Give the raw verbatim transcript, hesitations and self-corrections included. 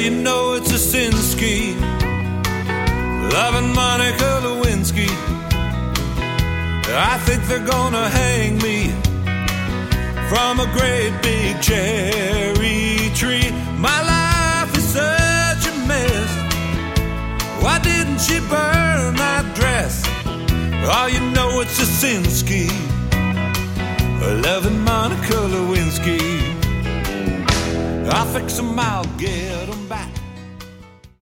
you know it's a sin scheme, loving Monica Lewinsky. I think they're gonna hang me from a great big cherry tree. My life is such a mess. Why didn't she burn that dress? Oh, you know it's a sin scheme, loving Monica Lewinsky. I'll fix them, I'll get them back.